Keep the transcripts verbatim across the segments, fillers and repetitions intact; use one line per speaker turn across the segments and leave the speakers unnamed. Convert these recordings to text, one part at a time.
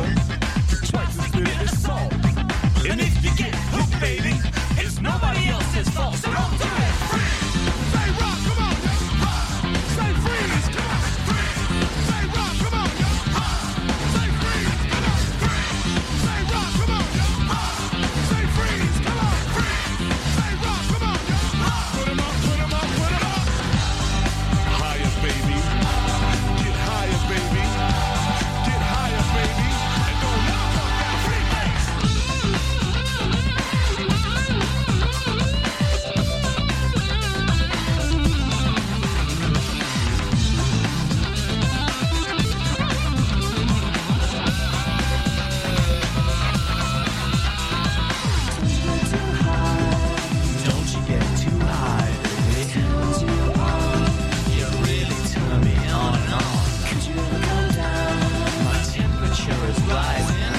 sugar. Twice as bitter as salt. And if you get hooked, baby, it's nobody else's fault. So don't do it. Say rock, come on, yo. Say freeze, come on. Say rock, come on, yo. Say freeze, come on. Say rock, come on, yo. Say freeze, come on. Say rock, come on, yo. Put 'em up, put 'em up, put 'em up. Higher, baby. Get higher, baby. Get higher, baby. And don't ever fuck that free bass. Don't you get too high, baby. You really turn me on and on. Could you come down? My temperature is rising.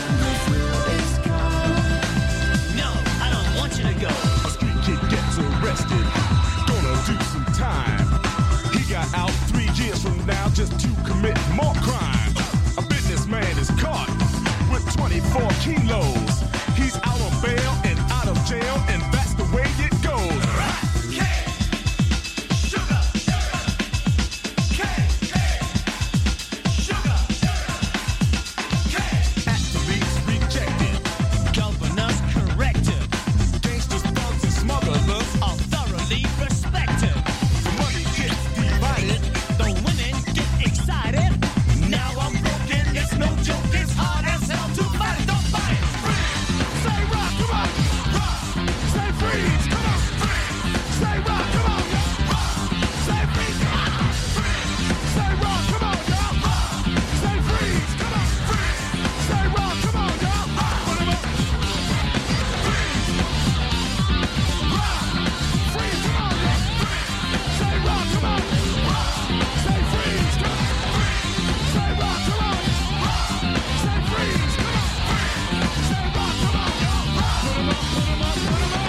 No, I don't want you to go. A street kid gets arrested. Gonna do some time. He got out three years from now just to commit more crime. A businessman is caught with twenty-four kilos. He's out on bail and out of jail, and that's the way it goes. Sugar, sugar, athletes rejected, governors corrected, gangsters, thugs, and smugglers are thoroughly respected. The money gets divided, the women get excited. Now I'm broken, it's no joke, it's hard as hell to fight it. Don't fight it. Say rock, come on, rock. Say freeze, come on, say rock, come on, yo. Say freeze, come on. Say rock, come on, yo. Say freeze, come on. Say rock, come on, yo. Put 'em up. Freeze, rock, freeze, come on, yo. Say rock, come on. Say freeze, come on. Say rock, come on. Say freeze, come on. Say rock, come on, yo. Put 'em up, put 'em up, put 'em up.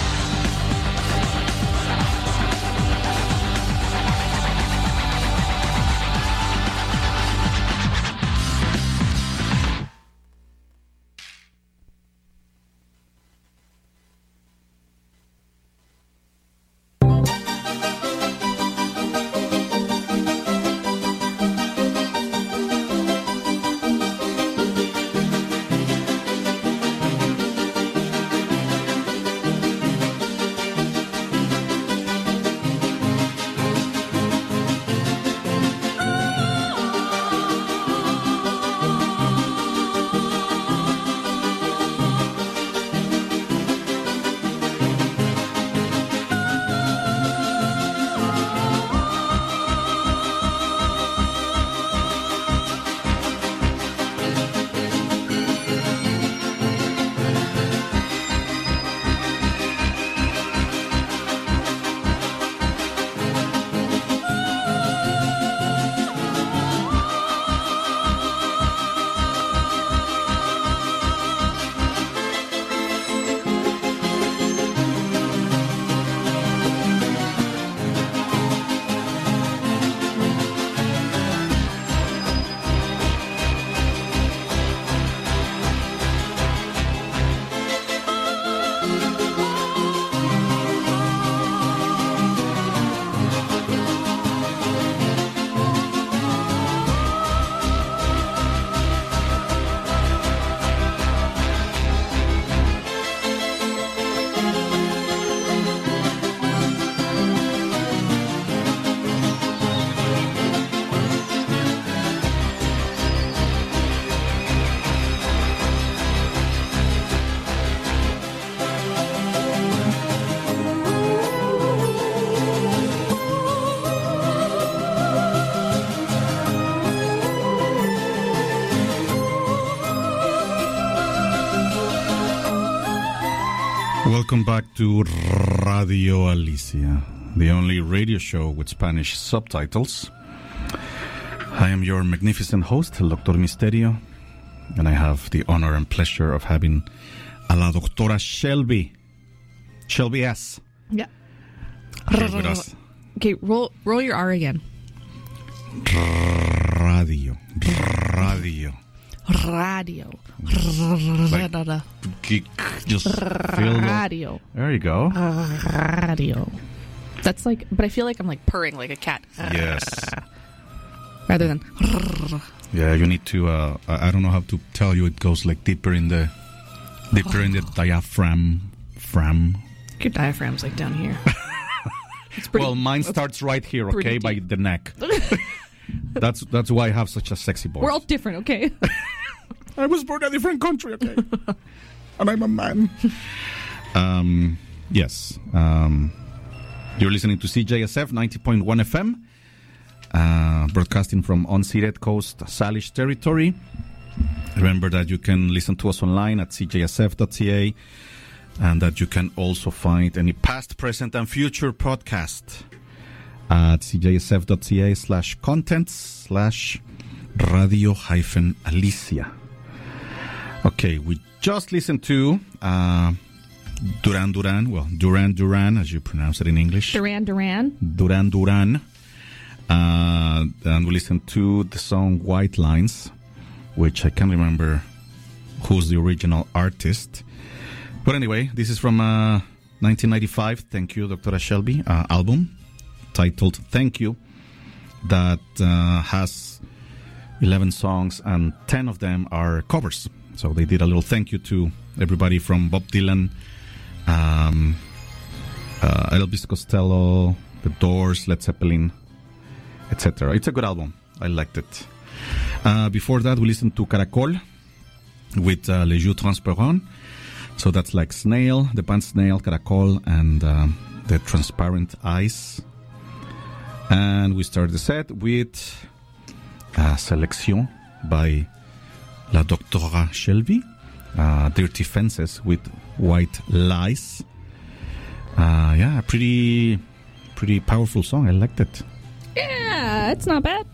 Welcome back to Radio Alicia, the only radio show with Spanish subtitles. I am your magnificent host, Doctor Misterio, and I have the honor and pleasure of having a la Doctora Shelby. Shelby S.
Yeah.
Here with us.
Okay, roll roll your R again.
Radio. Radio.
Radio.
Like, just feel the,
Radio.
there you go.
Radio. That's like, but I feel like I'm like purring like a cat.
Yes.
Rather than.
Yeah, you need to, uh, I I don't know how to tell you, it goes like deeper in the, deeper in the diaphragm, fram.
Your diaphragm's like down here. It's pretty,
Well, mine starts right here, okay, by
deep.
the neck. That's that's why I have such a sexy voice.
We're all different, okay?
I was born in a different country, okay? And I'm a man. Um, yes. Um, you're listening to C J S F ninety point one F M, uh, broadcasting from unceded Coast Salish territory. Remember that you can listen to us online at c j s f dot c a, and that you can also find any past, present, and future podcast at c j s f dot c a slash contents slash radio hyphen Alicia. Okay, we just listened to uh, Duran Duran, well, Duran Duran, as you pronounce it in English.
Duran Duran.
Duran Duran. Uh, and we listened to the song White Lines, which I can't remember who's the original artist. But anyway, this is from uh, nineteen ninety-five, Thank You, Doctor Shelby, uh, album titled Thank You, that uh, has eleven songs and ten of them are covers. So they did a little thank you to everybody from Bob Dylan, um, uh, Elvis Costello, The Doors, Led Zeppelin, et cetera. It's a good album. I liked it. Uh, before that, we listened to Caracol with uh, Les Yeux Transparents. So that's like Snail, the band Snail, Caracol, and uh, the Transparent Eyes. And we started the set with uh, Selection by La Doctora Shelby, uh, Dirty Fences with White Lies. Uh, yeah, pretty, pretty powerful song. I liked it.
Yeah, it's not bad.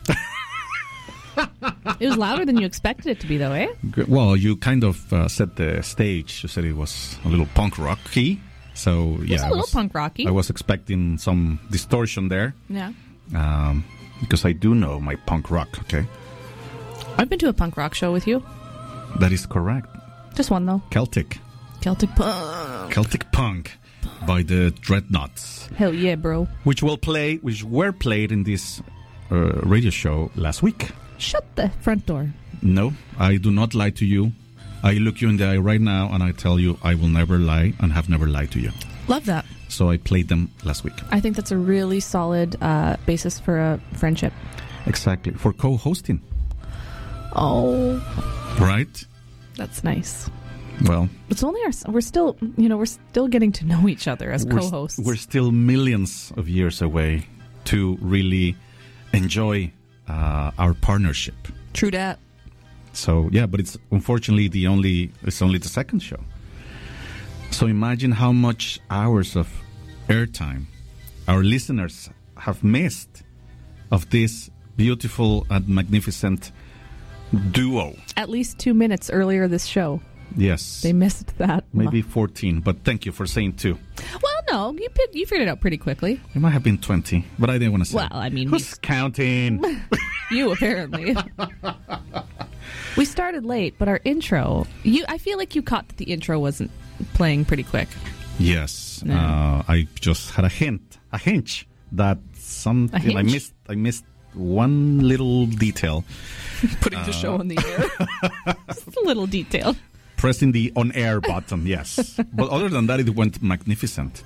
It was louder than you expected it to be, though, eh?
Well, you kind of uh, set the stage. You said it was a little punk rocky. So, yeah.
It's a
I
little
was,
punk rocky.
I was expecting some distortion there.
Yeah.
Um, because I do know my punk rock, okay?
I've been to a punk rock show with you.
That is correct.
Just one, though.
Celtic.
Celtic punk.
Celtic Punk by the Dreadnoughts.
Hell yeah, bro.
Which will play, which were played in this uh, radio show last week.
Shut the front door.
No, I do not lie to you. I look you in the eye right now and I tell you I will never lie and have never lied to you.
Love that.
So I played them last week.
I think that's a really solid uh, basis for a friendship.
Exactly. For co-hosting.
Oh.
Right?
That's nice.
Well,
It's only our... We're still, you know, we're still getting to know each other as
we're,
co-hosts.
we're still millions of years away to really enjoy uh, our partnership.
True dat.
So, yeah, but it's unfortunately the only, it's only the second show. So imagine how much hours of airtime our listeners have missed of this beautiful and magnificent duo.
At least two minutes earlier this show.
Yes.
They missed that.
Maybe fourteen, but thank you for saying two.
Well, no, you pi- you figured it out pretty quickly.
It might have been twenty, but I didn't want to say.
Well, I mean,
who's counting?
you apparently. We started late, but our intro. You, I feel like you caught that the intro wasn't playing pretty quick.
Yes,
No.
uh, I just had a hint, a hinge that something
A
I
hinge?
missed. I missed one little detail.
Putting the show on the air. Just a little detail.
Pressing the on-air button, yes. But other than that, it went magnificent.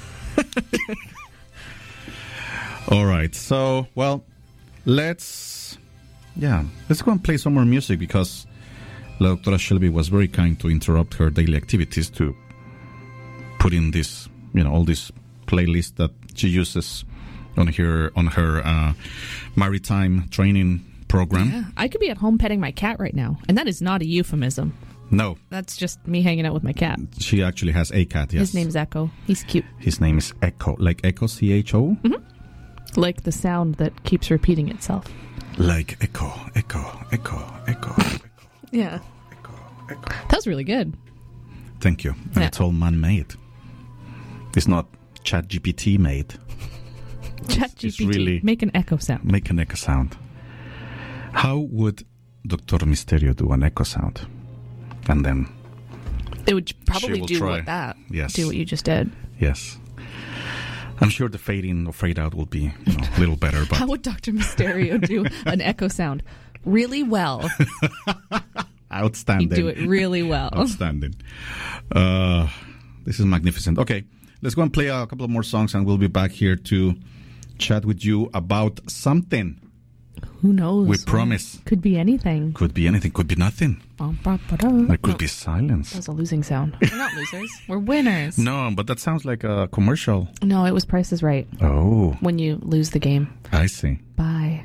All right, so, well, let's, yeah, let's go and play some more music because La Doctora Shelby was very kind to interrupt her daily activities to put in this, you know, all this playlist that she uses on her, on her uh, maritime training program.
Yeah, I could be at home petting my cat right now, and that is not a euphemism.
No,
That's just me hanging out with my cat.
she actually has a cat, yes.
His name's Echo. He's cute.
His name is Echo, like Echo, C H O?
Mm-hmm. Like the sound that keeps repeating itself.
Like Echo, Echo, Echo, Echo, Echo,
Yeah.
Echo, Echo.
That was really good.
Thank you. And
Yeah.
it's all man-made. It's not ChatGPT made.
ChatGPT.
really-
Make an echo sound.
Make an echo sound. How would Doctor Misterio do an echo sound. And then,
It would probably
will
do
try.
what that.
Yes.
Do what you just did.
yes. I'm sure the fade in or fade out will be you know, a little better, but
How would Doctor Mysterio do an echo sound? Really well.
outstanding.
He'd do it really well.
Outstanding. Uh, this is magnificent. Okay, let's go and play a couple of more songs, and we'll be back here to chat with you about something.
Who knows?
We promise.
Could be anything.
Could be anything. Could be nothing. There could
No,
be silence.
that was a losing sound. We're not losers. We're winners.
No, but that sounds like a commercial.
No, it was Price is Right.
Oh,
When you lose the game.
I see.
Bye.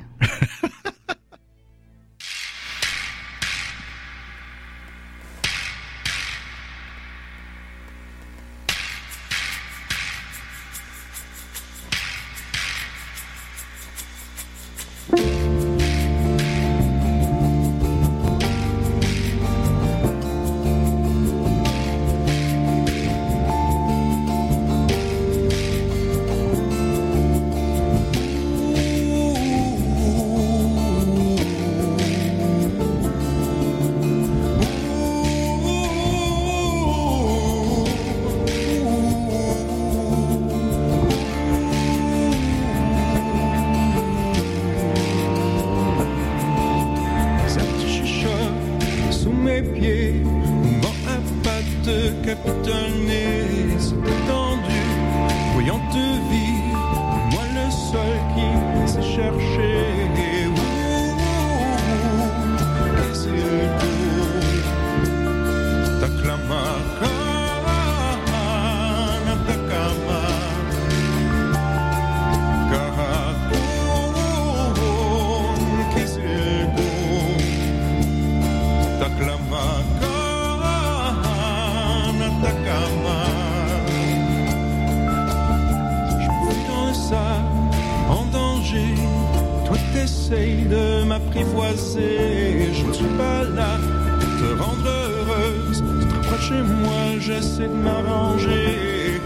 Ça te chuchote sous mes pieds, vent à pattes capitonnées, c'est tendu, voyant te vivre, moi le seul qui sait chercher. Ouh, et c'est beau, t'acclama, kana, t'acclama. En danger, toi t'essayes de m'apprivoiser. Je ne suis pas là pour te rendre heureuse. Tu te rapproches de moi, j'essaie de m'arranger.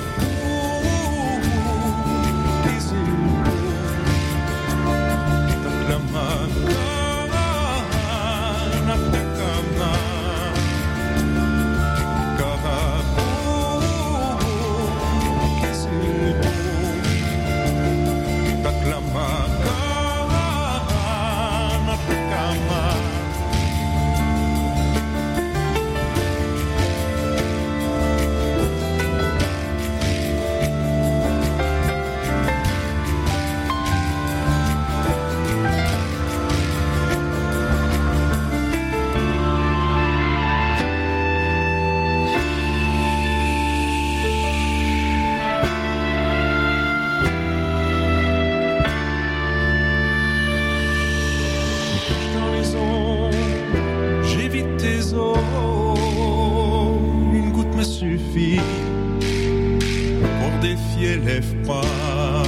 Suffit pour défier les froids.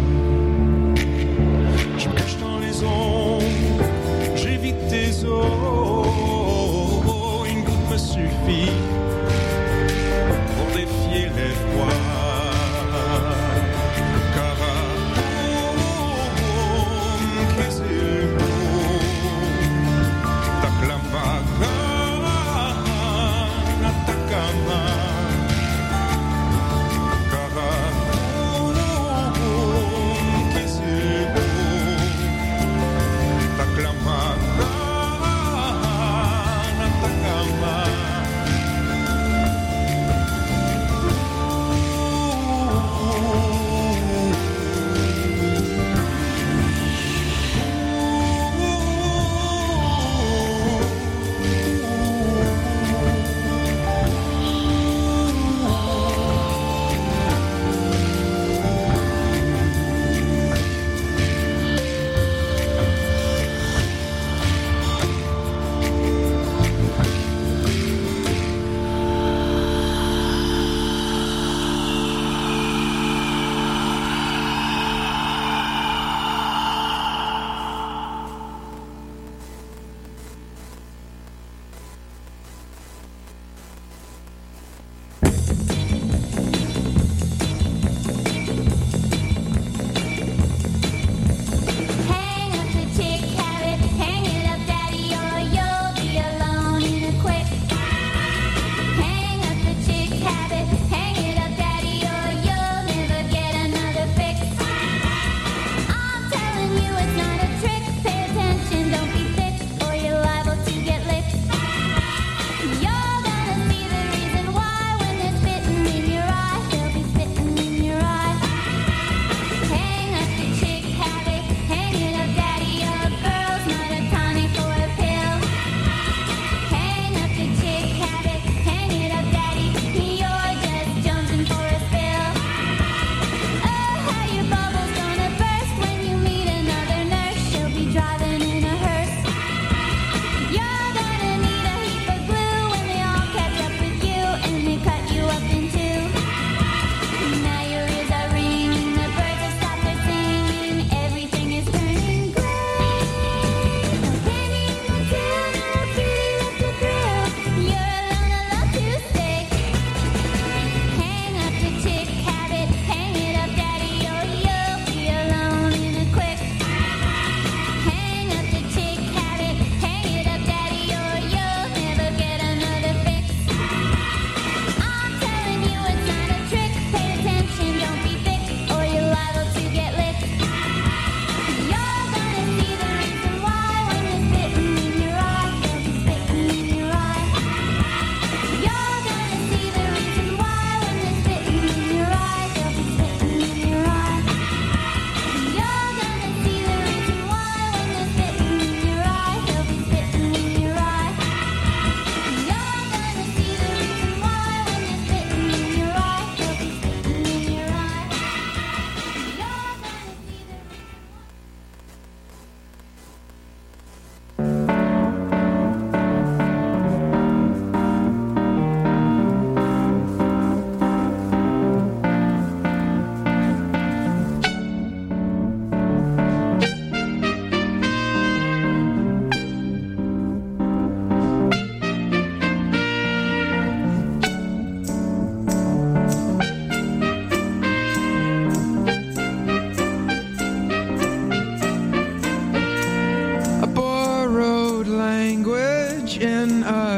Je me cache dans les ombres, j'évite tes eaux. Une goutte me suffit pour défier les froids. Oh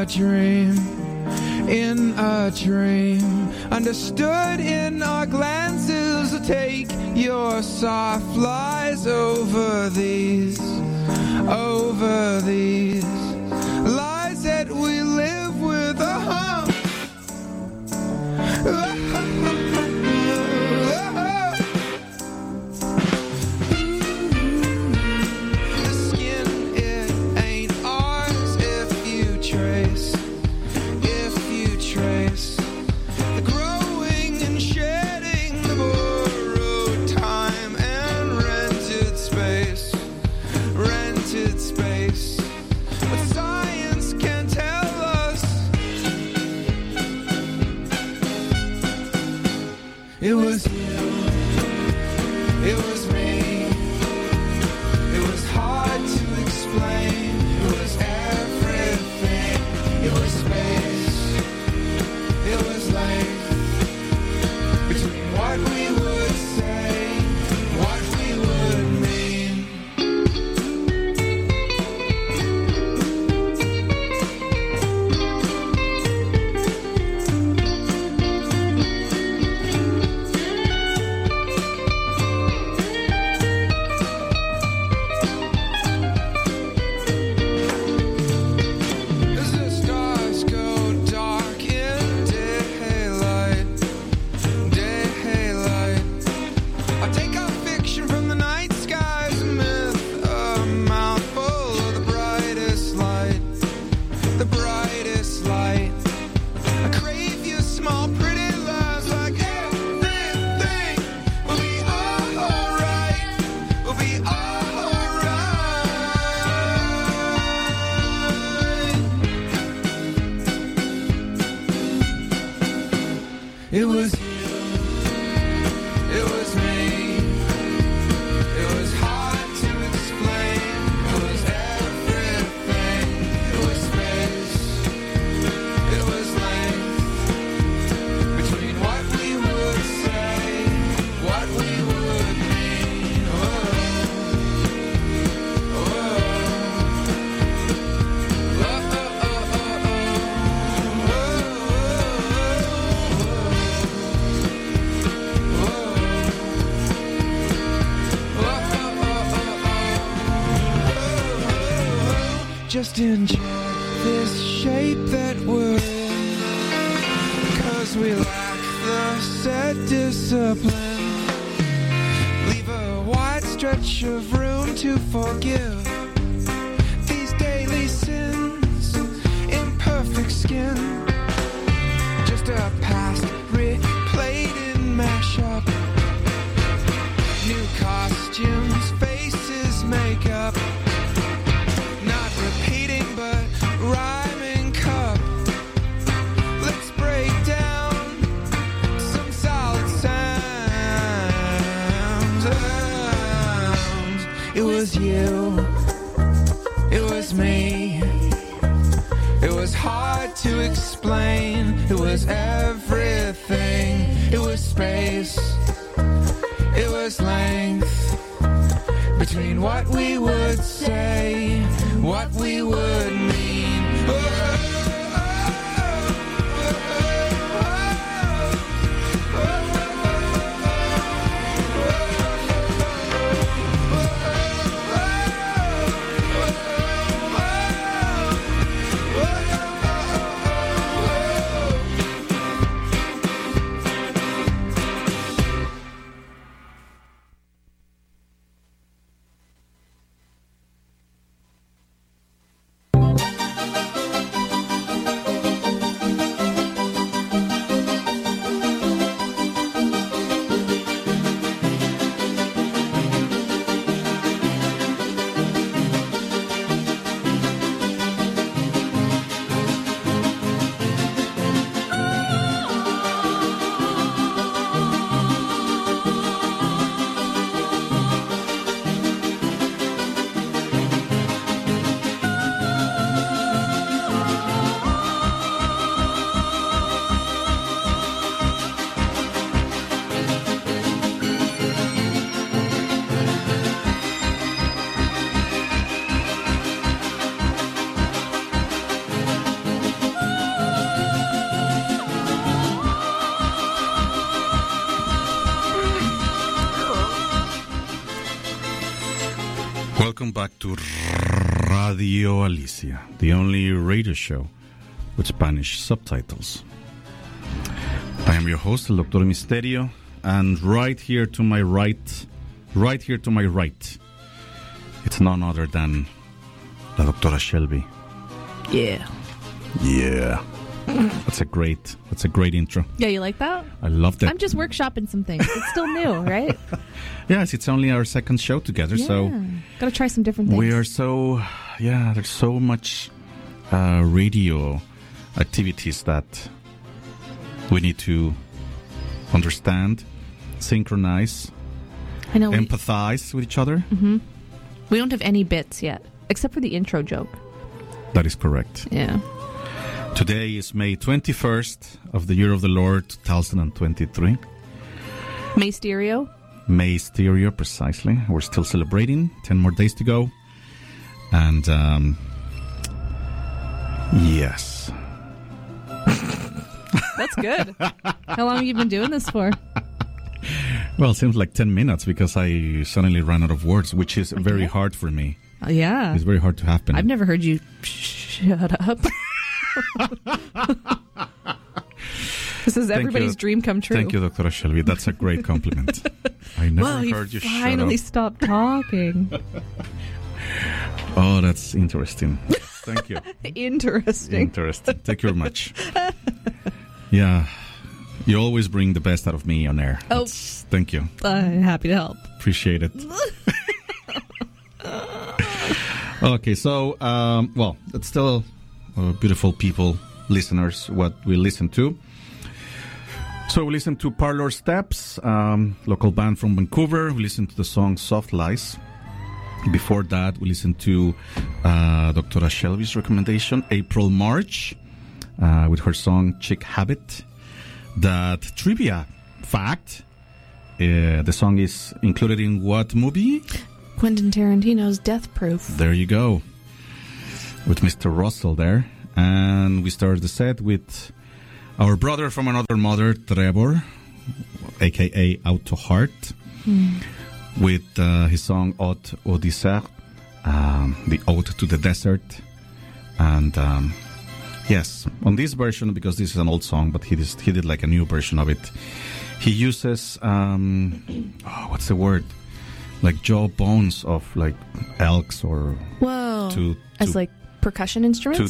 a dream, in a dream, understood in our glances. Take your soft lies over these, over these lies that we live with. Uh-huh. The skin, it ain't ours if you trace, if you trace the growing and shedding, the borrowed time and rented space, rented space. But science can tell us it was you, it was me, it was hard to explain, it was everything, it was space, it was length, between what we would say, what we would mean. As the stars go dark in daylight, daylight, I take out fiction from the night skies, a myth, a mouthful of the brightest light, the brightest light. I crave your small pretty lies, like everything will be alright, will be alright. It was you, it was me, it was hard to explain, it was everything, it was space, it was length, between what we would say, what we would mean. Oh, oh, oh, oh, oh, oh, just enjoy this shape that we're in, cause we lack the set discipline. Leave a wide stretch of room to forgive these daily sins, imperfect skin, just a past replayed in mashup. New costumes, faces, makeup, not repeating but rhyming cup. Let's break down some solid sounds. sounds. It was you, it was me, it was hard to explain, it was everything, it was space, it was length, between what we would say, what we would mean. Oh,
Welcome back to Radio Alicia, the only radio show with Spanish subtitles. I am your host, El Doctor Misterio, and right here to my right, right here to my right, it's none other than La Doctora Shelby.
Yeah.
Yeah. That's a great, that's a great intro.
Yeah, you like that?
I loved it.
I'm just workshopping some things. It's still new, right?
Yes, it's only our second show together,
Yeah.
so
Gotta try some different things.
we are so, yeah, there's so much uh, radio activities that we need to understand, synchronize,
I know. We,
empathize with each other.
we don't have any bits yet, except for the intro joke.
That is correct.
Yeah.
Today is May twenty-first of the year of the Lord, two thousand twenty-three.
May Stereo.
May Stereo, precisely. We're still celebrating. Ten more days to go. And, um, yes.
That's good. How long have you been doing this for?
Well, it seems like ten minutes because I suddenly ran out of words, which is very
Okay.
hard for me.
Oh, yeah.
It's very hard to happen.
I've never heard you shut up. This is
Thank
everybody's
you.
dream come true.
Thank you, Doctor Shelby. That's a great compliment. I never
Well, you
heard you
finally
shut
stopped talking.
up. Oh, that's interesting. Thank you.
Interesting.
Interesting. Thank you very much. Yeah. You always bring the best out of me on air.
Oh.
That's- thank you.
I'm happy to help.
Appreciate it. Okay, so, um, well, it's still uh, beautiful people, listeners, what we listen to. So we listen to Parlor Steps, um, local band from Vancouver. We listen to the song Soft Lies. Before that, we listened to uh, Doctora Shelby's recommendation, April March, uh, with her song Chick Habit. That trivia fact, uh, the song is included in what movie?
Quentin Tarantino's Death Proof.
There you go. With Mister Russell there. And we started the set with our brother from another mother, Trevor, a k a. Out to Heart, with uh, his song Ode au désert, um, the Ode to the Desert. And um, yes, on this version, because this is an old song, but he did, he did like a new version of it, he uses, um, oh, what's the word? Like jawbones of like elks or
Whoa.
to,
As
to
like percussion instruments?
to